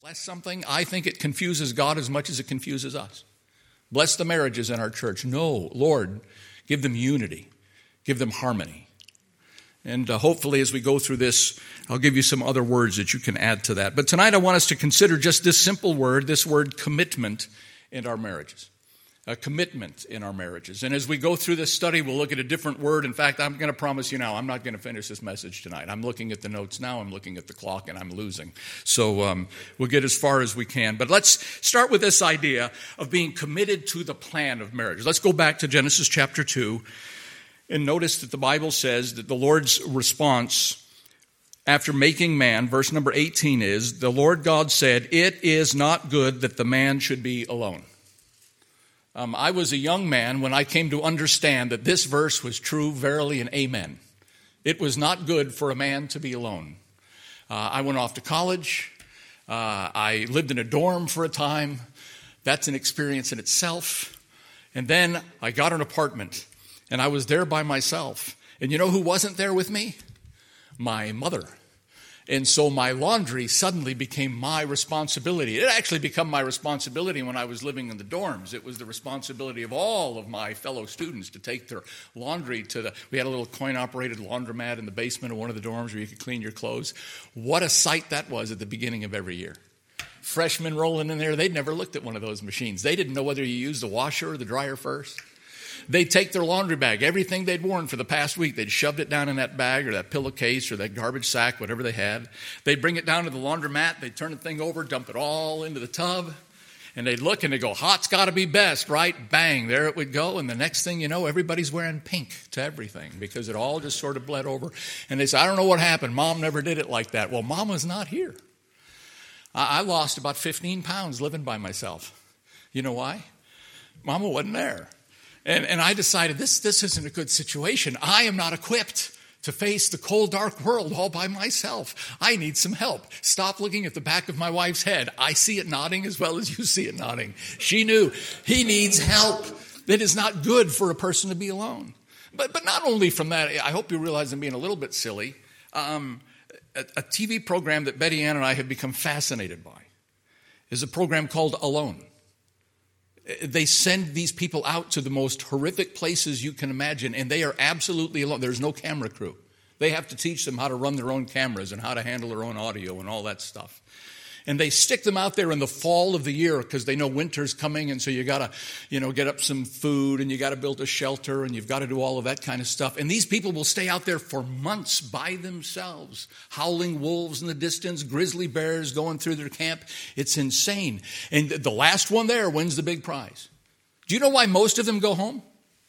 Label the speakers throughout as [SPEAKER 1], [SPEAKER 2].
[SPEAKER 1] Bless something, I think it confuses God as much as it confuses us. Bless the marriages in our church. No, Lord, give them unity. Give them harmony. And hopefully as we go through this, I'll give you some other words that you can add to that. But tonight I want us to consider just this simple word, this word commitment in our marriages. A commitment in our marriages. And as we go through this study, we'll look at a different word. In fact, I'm going to promise you now, I'm not going to finish this message tonight. I'm looking at the notes now, I'm looking at the clock, and I'm losing. So we'll get as far as we can. But let's start with this idea of being committed to the plan of marriage. Let's go back to Genesis chapter 2 and notice that the Bible says that the Lord's response after making man, verse number 18 is, the Lord God said, "It is not good that the man should be alone." I was a young man when I came to understand that this verse was true, verily, and amen. It was not good for a man to be alone. I went off to college. I lived in a dorm for a time. That's an experience in itself. And then I got an apartment, and I was there by myself. And you know who wasn't there with me? My mother. And so my laundry suddenly became my responsibility. It actually became my responsibility when I was living in the dorms. It was the responsibility of all of my fellow students to take their laundry we had a little coin-operated laundromat in the basement of one of the dorms where you could clean your clothes. What a sight that was at the beginning of every year. Freshmen rolling in there, they'd never looked at one of those machines. They didn't know whether you used the washer or the dryer first. They'd take their laundry bag, everything they'd worn for the past week, they'd shoved it down in that bag or that pillowcase or that garbage sack, whatever they had. They'd bring it down to the laundromat, they'd turn the thing over, dump it all into the tub, and they'd look and they'd go, hot's got to be best, right? Bang, there it would go, and the next thing you know, everybody's wearing pink to everything because it all just sort of bled over. And they say, I don't know what happened. Mom never did it like that. Well, Mom was not here. I lost about 15 pounds living by myself. You know why? Mama wasn't there. And I decided this isn't a good situation. I am not equipped to face the cold, dark world all by myself. I need some help. Stop looking at the back of my wife's head. I see it nodding as well as you see it nodding. She knew he needs help. It is not good for a person to be alone. But not only from that, I hope you realize I'm being a little bit silly. A TV program that Betty Ann and I have become fascinated by is a program called Alone. They send these people out to the most horrific places you can imagine, and they are absolutely alone. There's no camera crew. They have to teach them how to run their own cameras and how to handle their own audio and all that stuff. And they stick them out there in the fall of the year because they know winter's coming, and so you got to, get up some food, and you got to build a shelter, and you've got to do all of that kind of stuff. And these people will stay out there for months by themselves, howling wolves in the distance, grizzly bears going through their camp. It's insane. And the last one there wins the big prize. Do you know why most of them go home?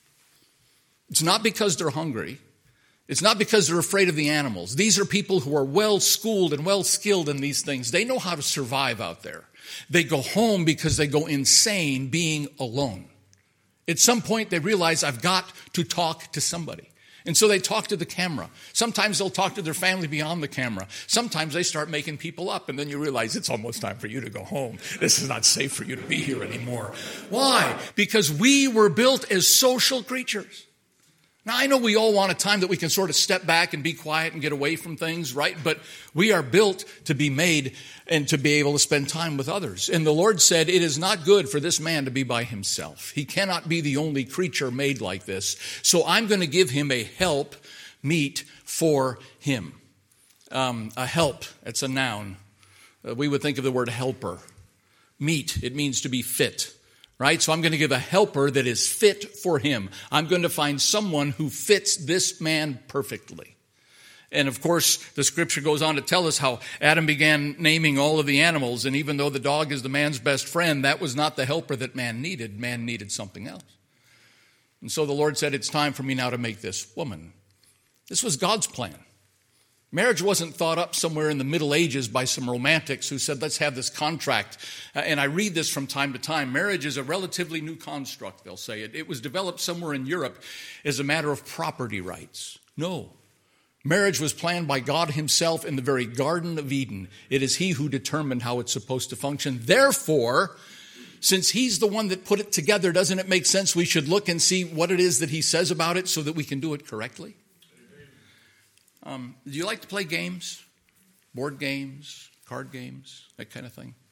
[SPEAKER 1] It's not because they're hungry. It's not because they're afraid of the animals. These are people who are well-schooled and well-skilled in these things. They know how to survive out there. They go home because they go insane being alone. At some point, they realize, I've got to talk to somebody. And so they talk to the camera. Sometimes they'll talk to their family beyond the camera. Sometimes they start making people up, and then you realize it's almost time for you to go home. This is not safe for you to be here anymore. Why? Because we were built as social creatures. Now, I know we all want a time that we can sort of step back and be quiet and get away from things, right? But we are built to be made and to be able to spend time with others. And the Lord said, it is not good for this man to be by himself. He cannot be the only creature made like this. So I'm going to give him a help meet for him. A help, it's a noun. We would think of the word helper. Meet, it means to be fit. Right? So I'm going to give a helper that is fit for him. I'm going to find someone who fits this man perfectly. And of course, the scripture goes on to tell us how Adam began naming all of the animals. And even though the dog is the man's best friend, that was not the helper that man needed. Man needed something else. And so the Lord said, it's time for me now to make this woman. This was God's plan. Marriage wasn't thought up somewhere in the Middle Ages by some romantics who said, let's have this contract. And I read this from time to time. Marriage is a relatively new construct, they'll say. It was developed somewhere in Europe as a matter of property rights. No. Marriage was planned by God himself in the very Garden of Eden. It is he who determined how it's supposed to function. Therefore, since he's the one that put it together, doesn't it make sense we should look and see what it is that he says about it so that we can do it correctly? Do you like to play games? Board games, card games, that kind of thing?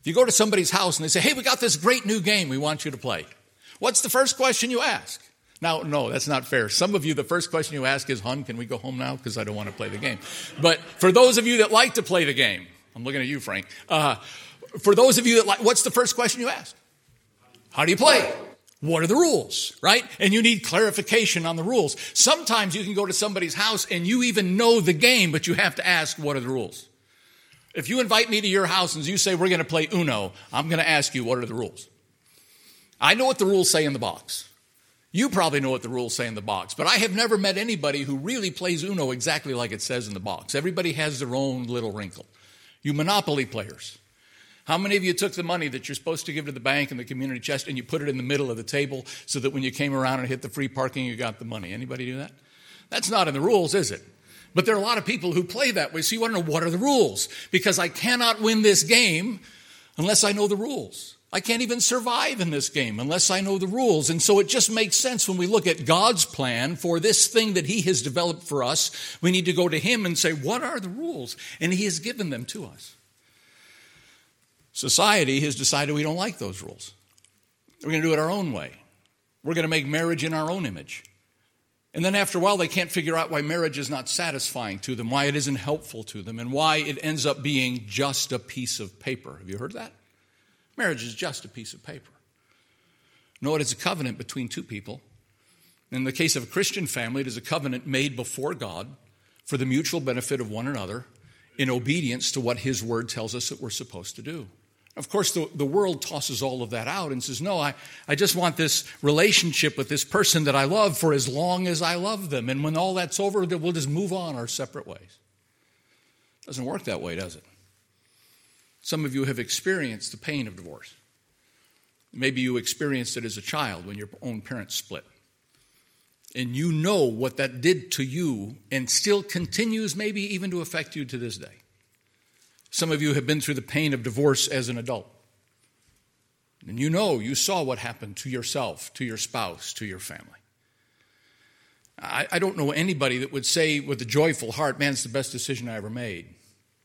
[SPEAKER 1] If you go to somebody's house and they say, hey, we got this great new game we want you to play, what's the first question you ask? Now, no, that's not fair. Some of you, the first question you ask is, hon, can we go home now? Because I don't want to play the game. But for those of you that like to play the game, I'm looking at you, Frank. For those of you that like, what's the first question you ask? How do you play? What are the rules, right? And you need clarification on the rules. Sometimes you can go to somebody's house and you even know the game, but you have to ask, what are the rules? If you invite me to your house and you say, we're going to play Uno, I'm going to ask you, what are the rules? I know what the rules say in the box. You probably know what the rules say in the box, but I have never met anybody who really plays Uno exactly like it says in the box. Everybody has their own little wrinkle. You Monopoly players. How many of you took the money that you're supposed to give to the bank and the community chest and you put it in the middle of the table so that when you came around and hit the free parking, you got the money? Anybody do that? That's not in the rules, is it? But there are a lot of people who play that way. So you want to know, what are the rules? Because I cannot win this game unless I know the rules. I can't even survive in this game unless I know the rules. And so it just makes sense when we look at God's plan for this thing that he has developed for us. We need to go to him and say, what are the rules? And he has given them to us. Society has decided we don't like those rules. We're going to do it our own way. We're going to make marriage in our own image. And then after a while, they can't figure out why marriage is not satisfying to them, why it isn't helpful to them, and why it ends up being just a piece of paper. Have you heard that? Marriage is just a piece of paper. No, it is a covenant between two people. In the case of a Christian family, it is a covenant made before God for the mutual benefit of one another in obedience to what his word tells us that we're supposed to do. Of course, the world tosses all of that out and says, no, I just want this relationship with this person that I love for as long as I love them. And when all that's over, we'll just move on our separate ways. It doesn't work that way, does it? Some of you have experienced the pain of divorce. Maybe you experienced it as a child when your own parents split. And you know what that did to you and still continues maybe even to affect you to this day. Some of you have been through the pain of divorce as an adult. And you saw what happened to yourself, to your spouse, to your family. I don't know anybody that would say with a joyful heart, man, it's the best decision I ever made.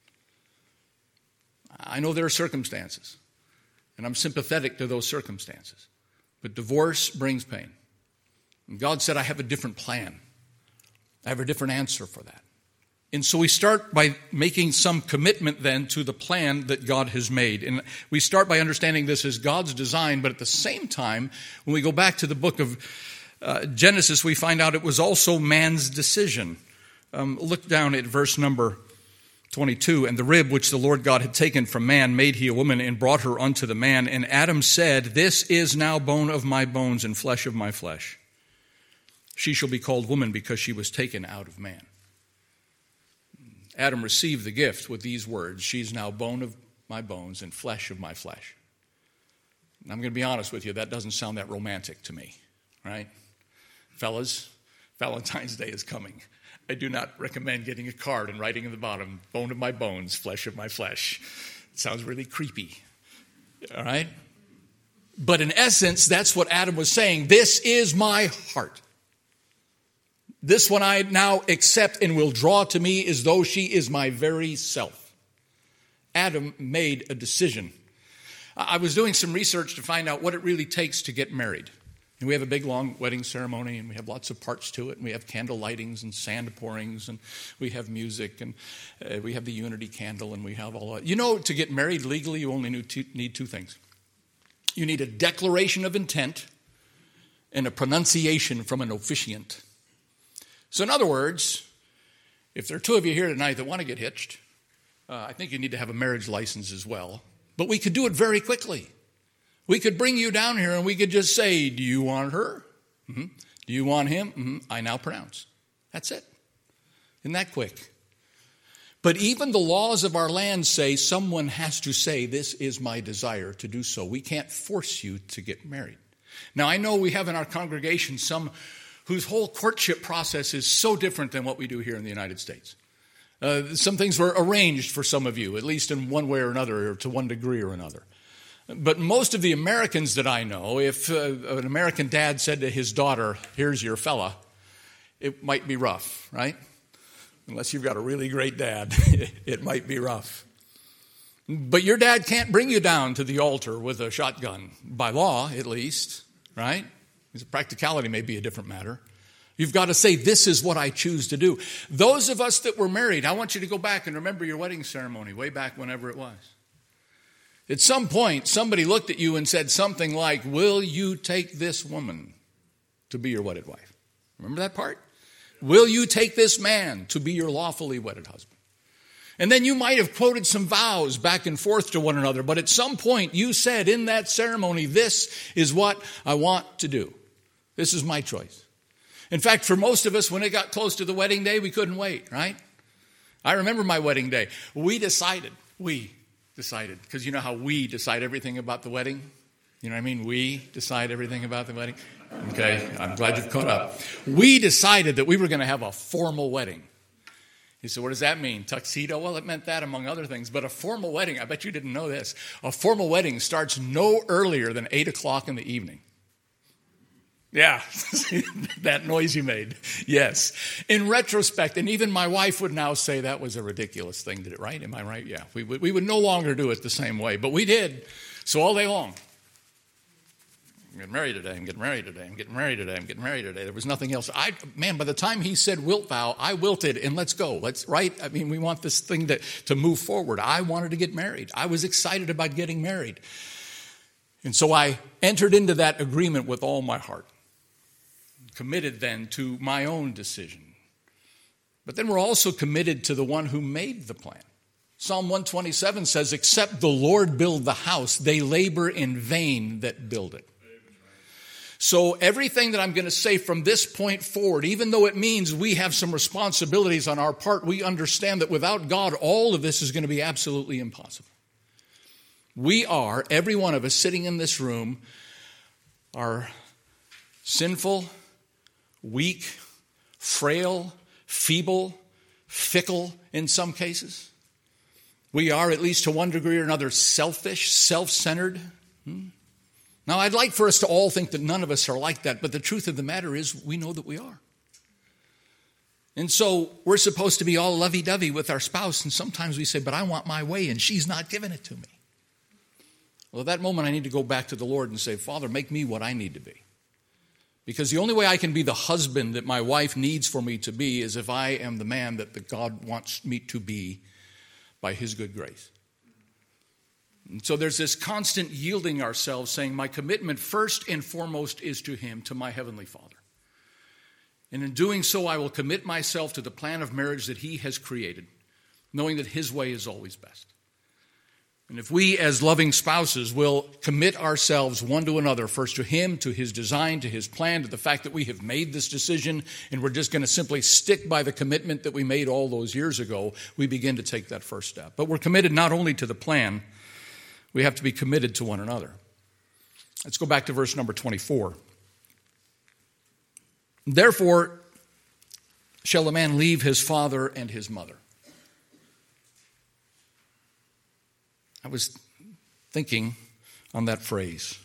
[SPEAKER 1] I know there are circumstances, and I'm sympathetic to those circumstances. But divorce brings pain. And God said, I have a different plan. I have a different answer for that. And so we start by making some commitment then to the plan that God has made. And we start by understanding this as God's design, but at the same time, when we go back to the book of Genesis, we find out it was also man's decision. Look down at verse number 22, and the rib which the Lord God had taken from man made he a woman and brought her unto the man. And Adam said, this is now bone of my bones and flesh of my flesh. She shall be called woman because she was taken out of man. Adam received the gift with these words, she's now bone of my bones and flesh of my flesh. And I'm going to be honest with you, that doesn't sound that romantic to me, right? Fellas, Valentine's Day is coming. I do not recommend getting a card and writing at the bottom, bone of my bones, flesh of my flesh. It sounds really creepy, all right? But in essence, that's what Adam was saying. This is my heart. This one I now accept and will draw to me as though she is my very self. Adam made a decision. I was doing some research to find out what it really takes to get married. And we have a big, long wedding ceremony, and we have lots of parts to it. And we have candle lightings and sand pourings, and we have music, and we have the unity candle, and we have all that. You know, to get married legally, you only need two things. You need a declaration of intent and a pronunciation from an officiant. So in other words, if there are two of you here tonight that want to get hitched, I think you need to have a marriage license as well. But we could do it very quickly. We could bring you down here and we could just say, do you want her? Mm-hmm. Do you want him? Mm-hmm. I now pronounce. That's it. Isn't that quick? But even the laws of our land say someone has to say, this is my desire to do so. We can't force you to get married. Now, I know we have in our congregation some whose whole courtship process is so different than what we do here in the United States. Some things were arranged for some of you, at least in one way or another, or to one degree or another. But most of the Americans that I know, if an American dad said to his daughter, here's your fella, it might be rough, right? Unless you've got a really great dad, it might be rough. But your dad can't bring you down to the altar with a shotgun, by law at least, right? Practicality may be a different matter. You've got to say, this is what I choose to do. Those of us that were married, I want you to go back and remember your wedding ceremony, way back whenever it was. At some point, somebody looked at you and said something like, will you take this woman to be your wedded wife? Remember that part? Will you take this man to be your lawfully wedded husband? And then you might have quoted some vows back and forth to one another, but at some point you said in that ceremony, this is what I want to do. This is my choice. In fact, for most of us, when it got close to the wedding day, we couldn't wait, right? I remember my wedding day. We decided, because you know how we decide everything about the wedding? You know what I mean? We decide everything about the wedding. Okay, I'm glad you've caught up. We decided that we were going to have a formal wedding. You said, what does that mean? Tuxedo? Well, it meant that among other things. But a formal wedding, I bet you didn't know this. A formal wedding starts no earlier than 8 o'clock in the evening. Yeah, that noise you made. Yes. In retrospect, and even my wife would now say that was a ridiculous thing to do, right? Am I right? Yeah. We would no longer do it the same way. But we did. So all day long. I'm getting married today. I'm getting married today. I'm getting married today. I'm getting married today. There was nothing else. By the time he said wilt thou, I wilted and let's go. Right? I mean, we want this thing to move forward. I wanted to get married. I was excited about getting married. And so I entered into that agreement with all my heart. Committed then to my own decision. But then we're also committed to the one who made the plan. Psalm 127 says, except the Lord build the house, they labor in vain that build it. So everything that I'm going to say from this point forward, even though it means we have some responsibilities on our part, we understand that without God, all of this is going to be absolutely impossible. We are, every one of us sitting in this room, are sinful, weak, frail, feeble, fickle in some cases. We are, at least to one degree or another, selfish, self-centered. Now, I'd like for us to all think that none of us are like that, but the truth of the matter is we know that we are. And so we're supposed to be all lovey-dovey with our spouse, and sometimes we say, but I want my way, and she's not giving it to me. Well, at that moment, I need to go back to the Lord and say, Father, make me what I need to be. Because the only way I can be the husband that my wife needs for me to be is if I am the man that God wants me to be by his good grace. And so there's this constant yielding ourselves, saying my commitment first and foremost is to him, to my heavenly Father. And in doing so, I will commit myself to the plan of marriage that he has created, knowing that his way is always best. And if we as loving spouses will commit ourselves one to another, first to him, to his design, to his plan, to the fact that we have made this decision and we're just going to simply stick by the commitment that we made all those years ago, we begin to take that first step. But we're committed not only to the plan, we have to be committed to one another. Let's go back to verse number 24. Therefore shall a man leave his father and his mother. I was thinking on that phrase.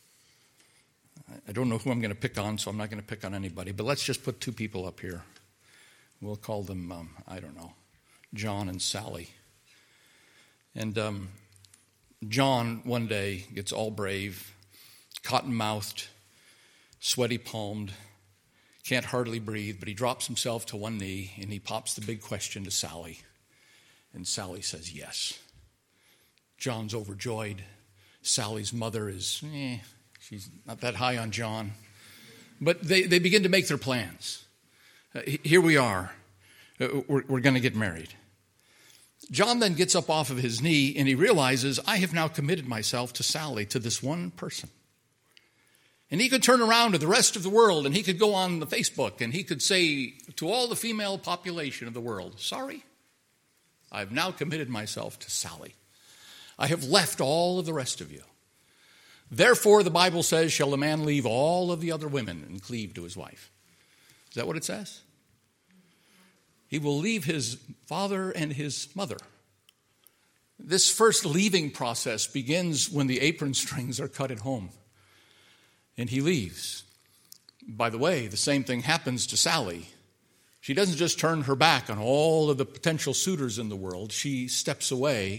[SPEAKER 1] I don't know who I'm going to pick on, so I'm not going to pick on anybody. But let's just put two people up here. We'll call them, John and Sally. And John one day gets all brave, cotton-mouthed, sweaty-palmed, can't hardly breathe, but he drops himself to one knee and he pops the big question to Sally. And Sally says yes. John's overjoyed. Sally's mother is, she's not that high on John. But they begin to make their plans. Here we are. We're going to get married. John then gets up off of his knee and he realizes, I have now committed myself to Sally, to this one person. And he could turn around to the rest of the world and he could go on the Facebook and he could say to all the female population of the world, sorry, I've now committed myself to Sally. I have left all of the rest of you. Therefore, the Bible says, shall a man leave all of the other women and cleave to his wife. Is that what it says? He will leave his father and his mother. This first leaving process begins when the apron strings are cut at home. And he leaves. By the way, the same thing happens to Sally. She doesn't just turn her back on all of the potential suitors in the world. She steps away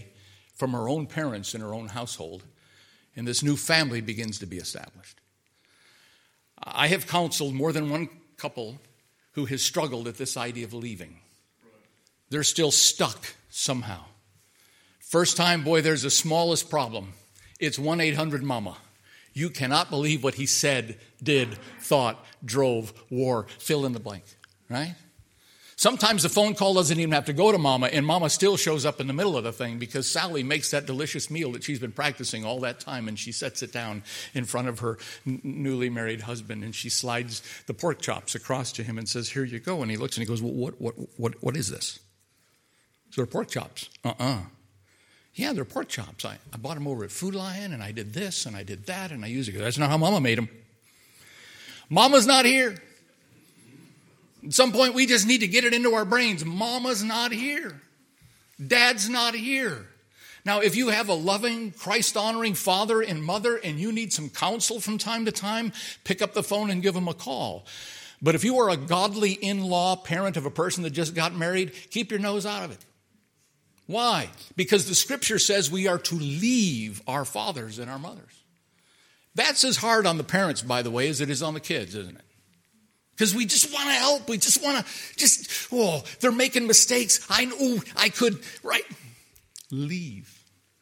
[SPEAKER 1] from her own parents in her own household, and this new family begins to be established. I have counseled more than one couple who has struggled at this idea of leaving. They're still stuck somehow. First time, boy, there's the smallest problem. It's 1-800-MAMA. You cannot believe what he said, did, thought, drove, wore, fill in the blank, right? Sometimes the phone call doesn't even have to go to Mama, and Mama still shows up in the middle of the thing because Sally makes that delicious meal that she's been practicing all that time, and she sets it down in front of her newly married husband, and she slides the pork chops across to him and says, "Here you go." And he looks and he goes, "Well, what is this?" So they're pork chops. Yeah, they're pork chops. I bought them over at Food Lion, and I did this, and I did that, and I used it. That's not how Mama made them. Mama's not here. At some point, we just need to get it into our brains. Mama's not here. Dad's not here. Now, if you have a loving, Christ-honoring father and mother and you need some counsel from time to time, pick up the phone and give them a call. But if you are a godly in-law parent of a person that just got married, keep your nose out of it. Why? Because the Scripture says we are to leave our fathers and our mothers. That's as hard on the parents, by the way, as it is on the kids, isn't it? Because we just want to help. We just want to they're making mistakes. I could, right? Leave.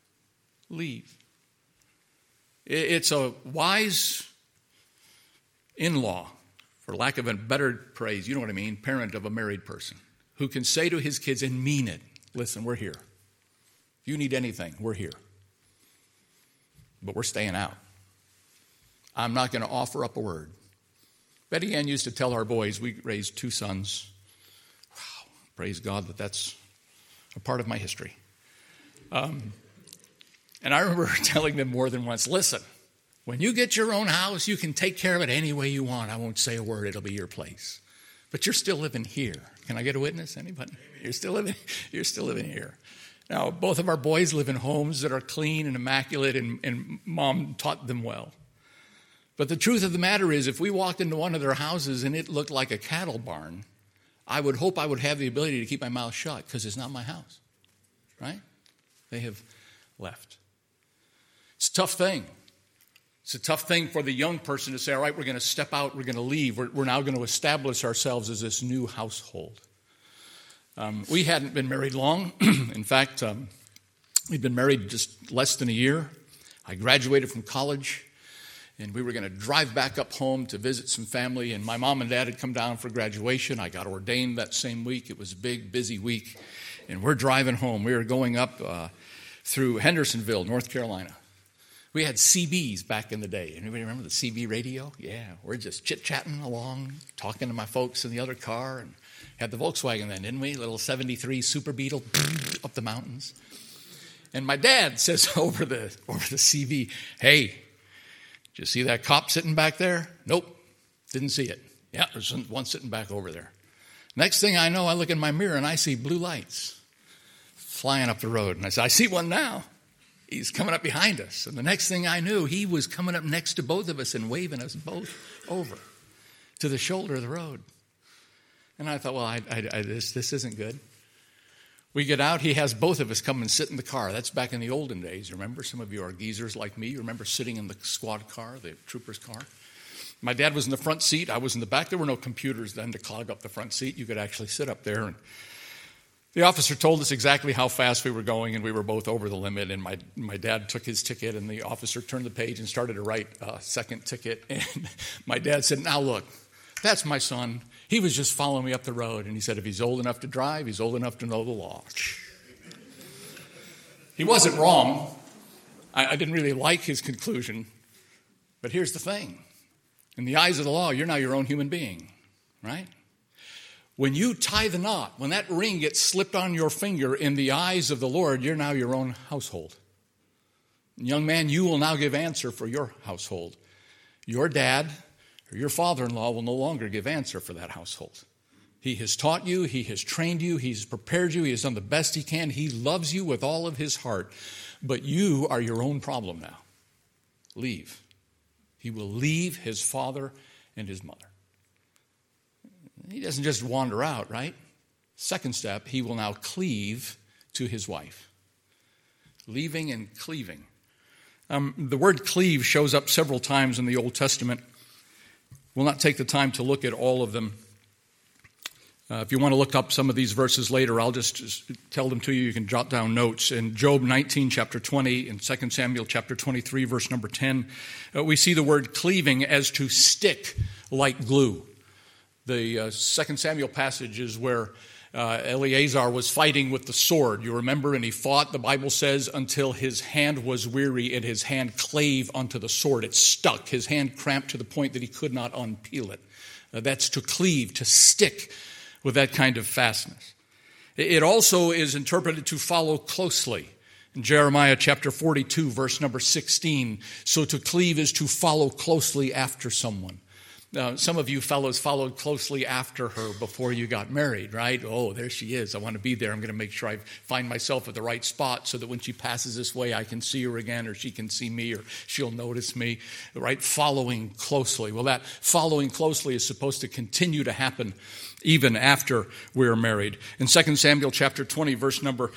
[SPEAKER 1] It's a wise in-law, for lack of a better praise, you know what I mean, parent of a married person, who can say to his kids and mean it, "Listen, we're here. If you need anything, we're here. But we're staying out. I'm not going to offer up a word." Betty Ann used to tell our boys, we raised 2 sons. Wow, praise God that that's a part of my history. And I remember telling them more than once, "Listen, when you get your own house, you can take care of it any way you want. I won't say a word. It'll be your place. But you're still living here." Can I get a witness? Anybody? You're still living here. Now, both of our boys live in homes that are clean and immaculate, and Mom taught them well. But the truth of the matter is, if we walked into one of their houses and it looked like a cattle barn, I would hope I would have the ability to keep my mouth shut because it's not my house, right? They have left. It's a tough thing. It's a tough thing for the young person to say, all right, we're going to step out, we're going to leave. We're now going to establish ourselves as this new household. We hadn't been married long. In fact, we'd been married just less than a year. I graduated from college. And we were going to drive back up home to visit some family. And my mom and dad had come down for graduation. I got ordained that same week. It was a big, busy week. And we're driving home. We were going up through Hendersonville, North Carolina. We had CBs back in the day. Anybody remember the CB radio? Yeah, we're just chit-chatting along, talking to my folks in the other car. And had the Volkswagen then, didn't we? Little 73 Super Beetle up the mountains. And my dad says over the CB, "Hey, did you see that cop sitting back there?" "Nope, didn't see it." "Yeah, there's one sitting back over there." Next thing I know, I look in my mirror and I see blue lights flying up the road. And I said, "I see one now. He's coming up behind us." And the next thing I knew, he was coming up next to both of us and waving us both over to the shoulder of the road. And I thought, well, this isn't good. We get out, he has both of us come and sit in the car. That's back in the olden days, remember? Some of you are geezers like me. You remember sitting in the squad car, the trooper's car? My dad was in the front seat. I was in the back. There were no computers then to clog up the front seat. You could actually sit up there. And the officer told us exactly how fast we were going, and we were both over the limit. And my dad took his ticket, and the officer turned the page and started to write a second ticket. And my dad said, "Now look, that's my son. He was just following me up the road." And he said, "If he's old enough to drive, he's old enough to know the law." He wasn't wrong. I didn't really like his conclusion. But here's the thing. In the eyes of the law, you're now your own human being, right? When you tie the knot, when that ring gets slipped on your finger, in the eyes of the Lord, you're now your own household. Young man, you will now give answer for your household. Your dad or your father-in-law will no longer give answer for that household. He has taught you, he has trained you, he's prepared you, he has done the best he can. He loves you with all of his heart, but you are your own problem now. Leave. He will leave his father and his mother. He doesn't just wander out, right? Second step, he will now cleave to his wife. Leaving and cleaving. The word cleave shows up several times in the Old Testament. We'll not take the time to look at all of them. If you want to look up some of these verses later, I'll just tell them to you. You can jot down notes. In Job 19, chapter 20, in 2 Samuel chapter 23, verse number 10, we see the word cleaving as to stick like glue. The 2 Samuel passage is where Eleazar was fighting with the sword. You remember, and he fought, the Bible says, until his hand was weary and his hand clave unto the sword. It stuck. His hand cramped to the point that he could not unpeel it. That's to cleave, to stick with that kind of fastness. It also is interpreted to follow closely. In Jeremiah chapter 42, verse number 16, so to cleave is to follow closely after someone. Some of you fellows followed closely after her before you got married, right? Oh, there she is. I want to be there. I'm going to make sure I find myself at the right spot so that when she passes this way, I can see her again, or she can see me, or she'll notice me, right? Following closely. Well, that following closely is supposed to continue to happen even after we're married. In 2 Samuel chapter 20, verse number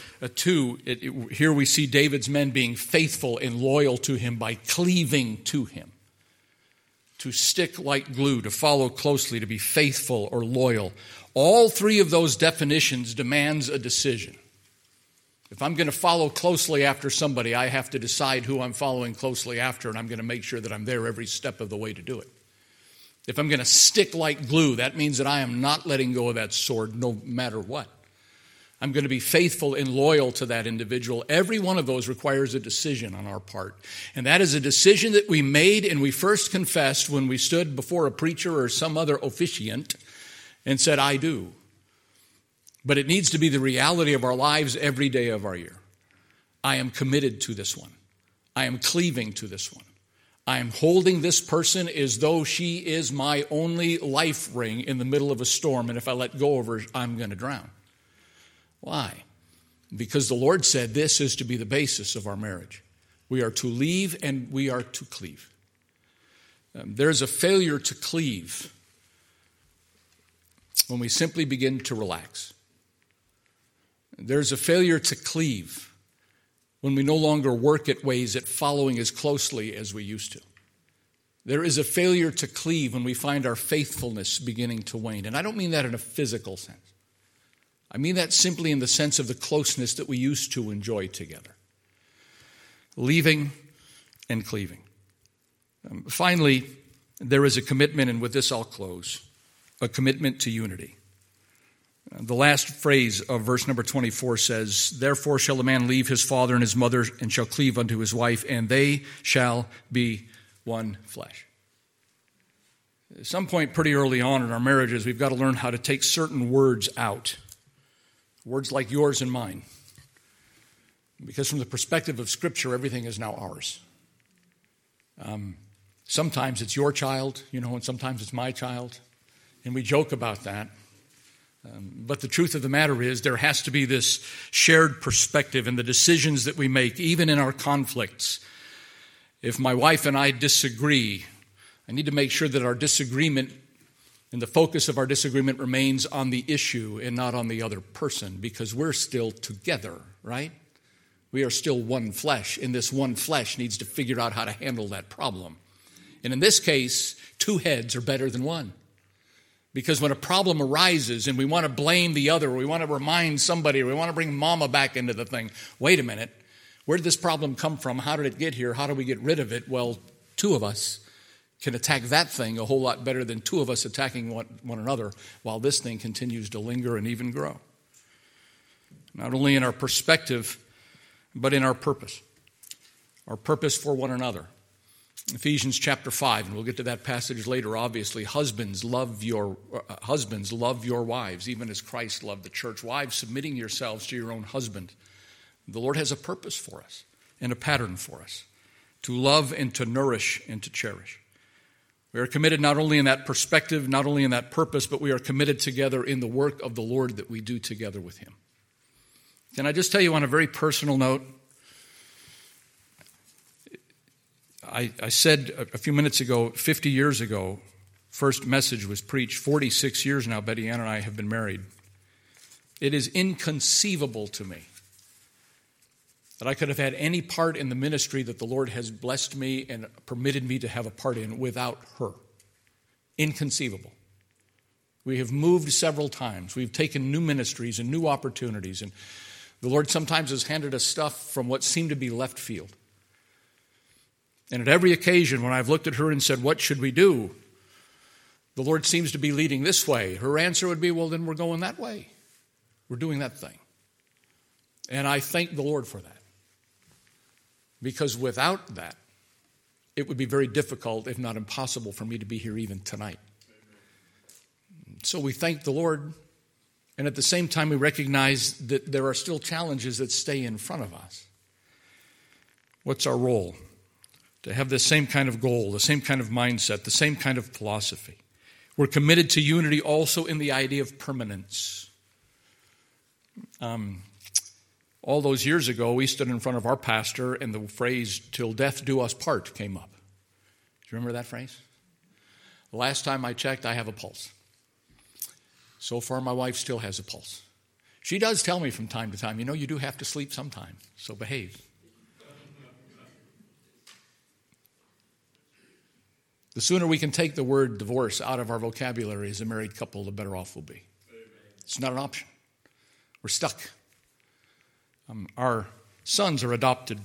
[SPEAKER 1] 2, here we see David's men being faithful and loyal to him by cleaving to him. To stick like glue, to follow closely, to be faithful or loyal. All three of those definitions demands a decision. If I'm going to follow closely after somebody, I have to decide who I'm following closely after, and I'm going to make sure that I'm there every step of the way to do it. If I'm going to stick like glue, that means that I am not letting go of that sword no matter what. I'm going to be faithful and loyal to that individual. Every one of those requires a decision on our part. And that is a decision that we made and we first confessed when we stood before a preacher or some other officiant and said, I do. But it needs to be the reality of our lives every day of our year. I am committed to this one. I am cleaving to this one. I am holding this person as though she is my only life ring in the middle of a storm, and if I let go of her, I'm going to drown. Why? Because the Lord said this is to be the basis of our marriage. We are to leave and we are to cleave. There's a failure to cleave when we simply begin to relax. There's a failure to cleave when we no longer work at ways at following as closely as we used to. There is a failure to cleave when we find our faithfulness beginning to wane. And I don't mean that in a physical sense. I mean that simply in the sense of the closeness that we used to enjoy together. Leaving and cleaving. Finally, there is a commitment, and with this I'll close, a commitment to unity. The last phrase of verse number 24 says, therefore shall a man leave his father and his mother and shall cleave unto his wife, and they shall be one flesh. At some point pretty early on in our marriages, we've got to learn how to take certain words out. Words like yours and mine. Because from the perspective of Scripture, everything is now ours. Sometimes it's your child, and sometimes it's my child. And we joke about that. But the truth of the matter is there has to be this shared perspective in the decisions that we make, even in our conflicts. If my wife and I disagree, I need to make sure that our disagreement and the focus of our disagreement remains on the issue and not on the other person, because we're still together, right? We are still one flesh, and this one flesh needs to figure out how to handle that problem. And in this case, two heads are better than one. Because when a problem arises and we want to blame the other, or we want to remind somebody, or we want to bring mama back into the thing, wait a minute, where did this problem come from? How did it get here? How do we get rid of it? Well, two of us can attack that thing a whole lot better than two of us attacking one another while this thing continues to linger and even grow. Not only in our perspective, but in our purpose for one another. Ephesians chapter 5, and we'll get to that passage later, obviously. Husbands, love your wives, even as Christ loved the church. Wives, submitting yourselves to your own husband. The Lord has a purpose for us and a pattern for us, to love and to nourish and to cherish. We are committed not only in that perspective, not only in that purpose, but we are committed together in the work of the Lord that we do together with Him. Can I just tell you on a very personal note, I said a few minutes ago, 50 years ago, first message was preached. 46 years now, Betty Ann and I have been married. It is inconceivable to me that I could have had any part in the ministry that the Lord has blessed me and permitted me to have a part in without her. Inconceivable. We have moved several times. We've taken new ministries and new opportunities, and the Lord sometimes has handed us stuff from what seemed to be left field. And at every occasion when I've looked at her and said, what should we do? The Lord seems to be leading this way. Her answer would be, well, then we're going that way. We're doing that thing. And I thank the Lord for that. Because without that, it would be very difficult, if not impossible, for me to be here even tonight. So we thank the Lord, and at the same time we recognize that there are still challenges that stay in front of us. What's our role? To have the same kind of goal, the same kind of mindset, the same kind of philosophy. We're committed to unity also in the idea of permanence. All those years ago, we stood in front of our pastor and the phrase, till death do us part, came up. Do you remember that phrase? The last time I checked, I have a pulse. So far, my wife still has a pulse. She does tell me from time to time, you do have to sleep sometime, so behave. The sooner we can take the word divorce out of our vocabulary as a married couple, the better off we'll be. It's not an option. We're stuck. Our sons are adopted.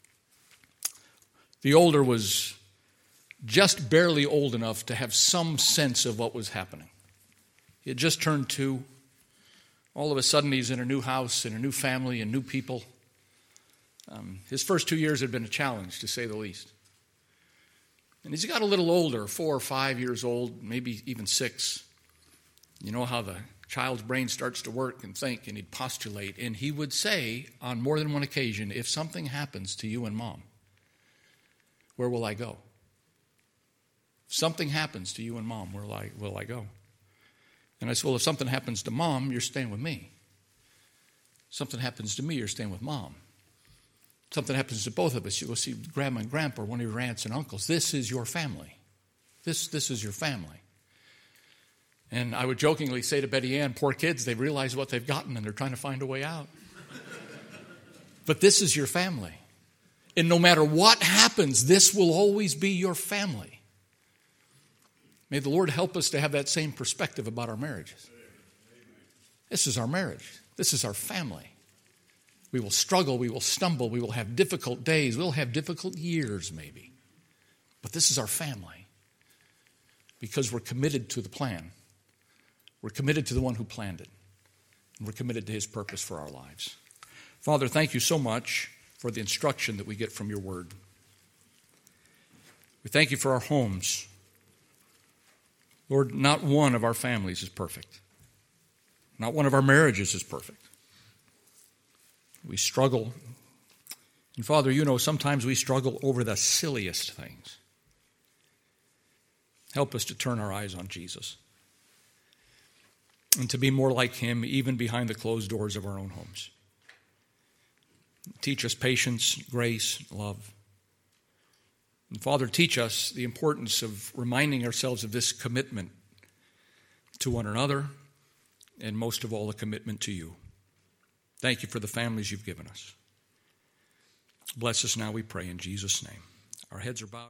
[SPEAKER 1] The older was just barely old enough to have some sense of what was happening. He had just turned 2. All of a sudden, he's in a new house, in a new family, and new people. His first 2 years had been a challenge, to say the least. And as he got a little older, 4 or 5 years old, maybe even 6, you know how the child's brain starts to work and think, and he'd postulate. And he would say on more than one occasion, if something happens to you and Mom, where will I go? If something happens to you and Mom, where will I go? And I said, well, if something happens to Mom, you're staying with me. If something happens to me, you're staying with Mom. If something happens to both of us, you go see Grandma and Grandpa, or one of your aunts and uncles. This is your family. This is your family. And I would jokingly say to Betty Ann, poor kids, they realize what they've gotten and they're trying to find a way out. But this is your family. And no matter what happens, this will always be your family. May the Lord help us to have that same perspective about our marriages. This is our marriage. This is our family. We will struggle. We will stumble. We will have difficult days. We'll have difficult years maybe. But this is our family because we're committed to the plan. We're committed to the one who planned it. And we're committed to his purpose for our lives. Father, thank you so much for the instruction that we get from your word. We thank you for our homes. Lord, not one of our families is perfect. Not one of our marriages is perfect. We struggle. And Father, sometimes we struggle over the silliest things. Help us to turn our eyes on Jesus and to be more like him even behind the closed doors of our own homes. Teach us patience, grace, love. And Father, teach us the importance of reminding ourselves of this commitment to one another and most of all, a commitment to you. Thank you for the families you've given us. Bless us now, we pray, in Jesus' name. Our heads are bowed.